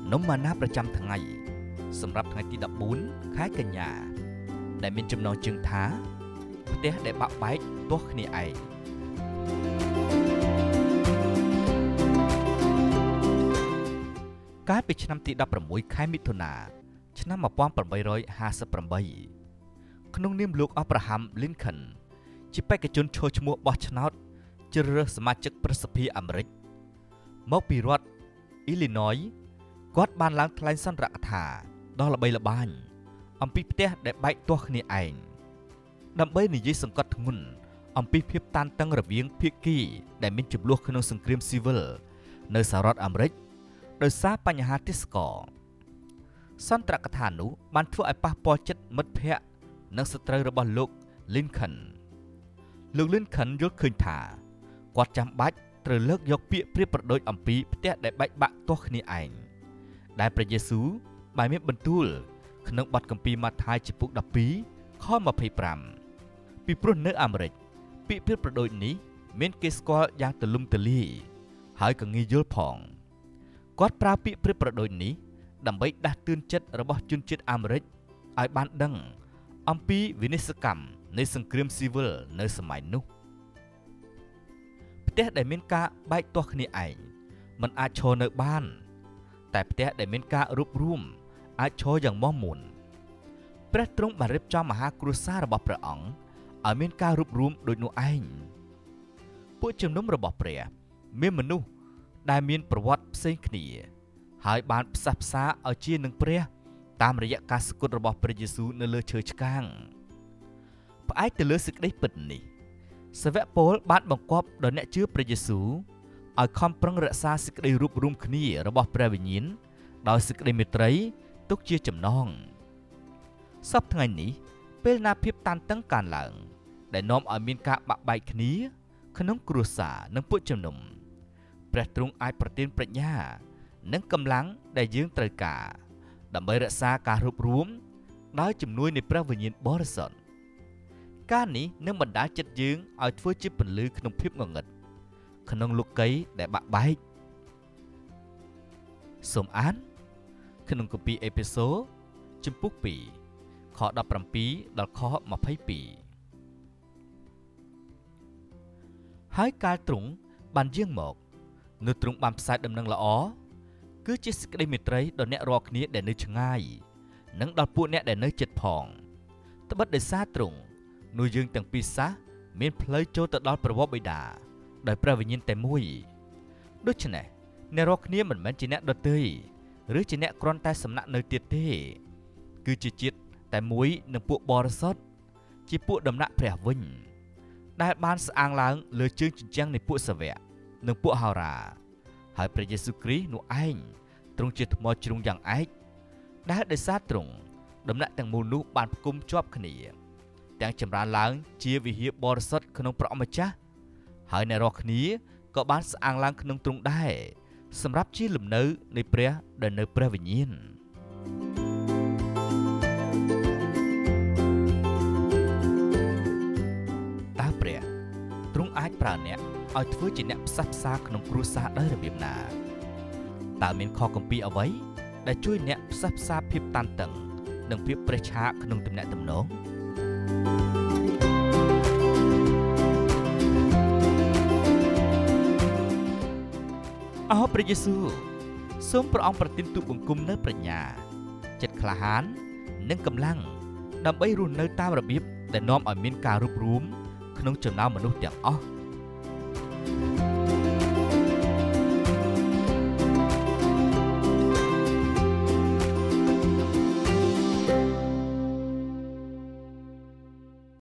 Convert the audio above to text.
នំម៉ាណាប្រចាំថ្ងៃសម្រាប់ថ្ងៃទី14ខែកញ្ញាដែលមានចំណងជើងថាផ្ទះដែលបាក់បែកទាស់គ្នាឯងកាលពីឆ្នាំទី16ខែមិថុនាឆ្នាំ1858ក្នុងនាមលោកអាប់រ៉ាហាំ Lincoln ជាបេក្ខជនឈរឈ្មោះបោះឆ្នោតជ្រើសរើសសមាជិកប្រសិទ្ធិអាមេរិកមកពីរដ្ឋ Illinois គាត់បានឡើងថ្លែងសន្ទរកថាដ៏ល្បីល្បាញអំពីផ្ទះដែលបែកទាស់គ្នាឯងដើម្បីនិយាយសង្កត់ធ្ងន់អំពីភាពតានតឹងរវាងភាគីដែលមានជម្លោះក្នុងសង្គ្រាមស៊ីវិលនៅសហរដ្ឋអាមេរិកដោយសារបញ្ហាទេសចរណ៍សន្ទរកថានោះបានធ្វើឲ្យប៉ះពាល់ចិត្តមិត្តភ័ក្តិនិងសត្រូវរបស់លោក Lincoln លោក Lincoln យល់ឃើញថាគាត់ចាំបាច់ត្រូវលើកយកពាក្យប្រៀបប្រដូចអំពីផ្ទះដែលបែកបាក់ទាស់គ្នាឯងដែលព្រះយេស៊ូវបានមានបន្ទូលក្នុងបទគម្ពីរម៉ាថាយចំពុក12ខ25ពីព្រោះនៅអាមេរិកពាក្យប្រៀបប្រដូចនេះមានគេស្គាល់យ៉ាងទូលំទូលាយហើយក៏ងាយយល់ផងគាត់ប្រើពាក្យប្រៀបប្រដូចនេះដើម្បីដាស់តឿនចិត្តរបស់ជនជាតិអាមេរិកឲ្យបានដឹងអំពីវិនិស្សកម្មនៃសង្គ្រាមស៊ីវិលនៅសម័យនោះផ្ទះដែលមានការបែកទាស់គ្នាឯងមិនអាចឈរនៅបានតែផ្ទះដែលមានការរួបរวมអាចឈរយ៉ាងមាំមួនព្រះទ្រង់បានរៀបចំមហាគ្រួសាររបស់ព្រះអង្គឲ្យមានការរួបរวมដូចនោះឯងពួកជំនុំរបស់ព្រះមានមនុស្សដែលមានប្រវត្តិផ្សេងគ្នាហើយបានផ្សះផ្សាឲ្យជានឹងព្រះតាមរយៈការស្គុតរបស់ព្រះយេស៊ូវនៅលើឈើឆ្កាងផ្អែកទៅលើសេចក្តីពិតនេះសាវកពលបានបង្គាប់ដល់អ្នកជឿព្រះយេស៊ូវឲ្យខំប្រឹងរក្សាសេចក្តីរួបរวมគ្នារបស់ព្រះវិញ្ញាណដោយសេចក្តីមេត្រីទុកជាចំណងសប្តាហ៍ថ្ងៃនេះពេលណាភាពតានតឹងកើនឡើងដែលនាំឲ្យមានការបាក់បែកគ្នាក្នុងគ្រួសារនិងពួកជំនុំព្រះទ្រង់អាចប្រទានប្រាជ្ញានិងកម្លាំងដែលយើងត្រូវការដើម្បីរក្សាការរួបរวมដោយជំនួយនៃព្រះវិញ្ញាណបរិសុទ្ធការនេះនឹងបណ្ដាលចិត្តយើងឲ្យធ្វើជាពន្លឺក្នុងភាពងងឹតក្នុងលោកីដែលបាក់បែកសូមអានក្នុងគម្ពីរអេភេសូជំពូក2ខ17ដល់ខ22ហើយកាលទ្រង់បានយាងមកនៅទ្រង់បានផ្សាយដំណឹងល្អគឺជាសេចក្តីមេត្រីដល់អ្នករាល់គ្នាដែលនៅឆ្ងាយនិងដល់ពួកអ្នកដែលនៅជិតផងត្បិតដោយសារទ្រង់នោះយើងទាំងពីរសះមានផ្លូវចូលទៅដល់ព្រះវរបិតាដោយព្រះវិញ្ញាណតែមួយដូច្នេះអ្នករាល់គ្នាមិនមែនជាអ្នកដទៃឬជាអ្នកគ្រាន់តែសំណាក់នៅទៀតទេគឺជាជាតិតែមួយនឹងពួកបរិសុទ្ធជាពួកដំណាក់ព្រះវិញដែលបានស្អាងឡើងលើជើងជញ្ជាំងនៃពួកសាវកនិងពួកហោរាហើយព្រះយេស៊ូវគ្រីស្ទនោះឯងទ្រង់ជាថ្មជ្រុងយ៉ាងឯកដែលដោយសារទ្រង់ដំណាក់ទាំងមូលនោះបានផ្គុំជាប់គ្នាទាំងចម្រើនឡើងជាវិហារបរិសុទ្ធក្នុងព្រះអម្ចាស់ហើយអ្នករាល់គ្នាក៏បានស្អាងឡើងក្នុងទ្រង់ដែរសម្រាប់ជាលំនៅនៃព្រះដែលនៅព្រះវិញ្ញាណតើព្រះទ្រង់អាចប្រើអ្នកឲ្យធ្វើជាអ្នកផ្សះផ្សាក្នុងគ្រួសារដោយរបៀបណាតើមានខគម្ពីរអ្វីដែលជួយអ្នកផ្សះផ្សាភាពតានតឹងនិងភាពប្រេះឆាក្នុងទំនាក់ទំនងអោព្រះយេស៊ូវសូមព្រះអង្គប្រទានទូលបង្គំនៅប្រាជ្ញាចិត្តក្លាហាននិងកម្លាំងដើម្បីរស់នៅតាមរបៀបដែលនាំឲ្យមានការរួបរวมក្នុងចំណោមមនុស្សទាំងអស់